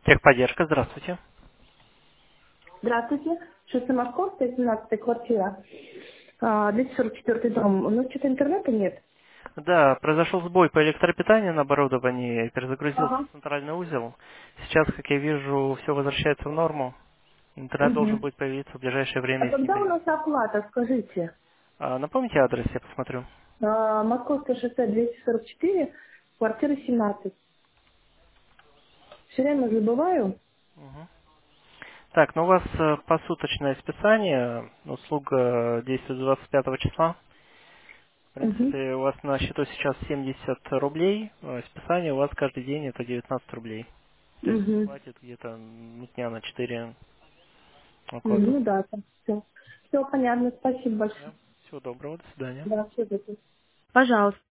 Техподдержка, здравствуйте. Здравствуйте. Шоссе Московская, 17 квартира. 244 дом. У нас что-то интернета нет. Да, произошел сбой по электропитанию на оборудовании, перезагрузился Ага. центральный узел. Сейчас, как я вижу, все возвращается в норму. Интернет должен Угу. будет появиться в ближайшее А время из когда у сети. нас оплата, скажите? Напомните адрес, я посмотрю. Московское шоссе 244, квартира 17. Все время забываю. Мгм. Так, ну у вас посуточное списание, услуга действует с 25 числа. В Угу. принципе, у вас на счету сейчас 70 рублей, списание у вас каждый день это 19 рублей. То есть Угу. хватит где-то дня на 4 около того. Ну да, все. Все понятно. Спасибо Да. большое. Всего доброго, до свидания. Да, все. Пожалуйста.